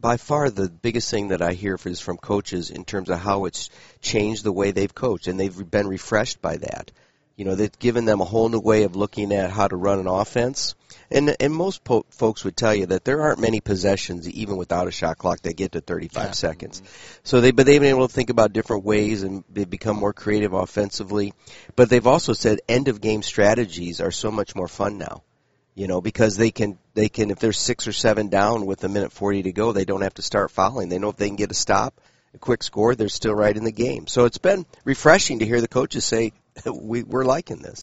by far the biggest thing that I hear is from coaches in terms of how it's changed the way they've coached, and they've been refreshed by that. They've given them a whole new way of looking at how to run an offense. And most folks would tell you that there aren't many possessions, even without a shot clock, that get to 35 seconds. So they've been able to think about different ways and they become more creative offensively. But they've also said end-of-game strategies are so much more fun now. Because they can if they're 6 or 7 down with 1:40 to go, they don't have to start fouling. They know if they can get a stop, a quick score, they're still right in the game. So it's been refreshing to hear the coaches say, we're liking this.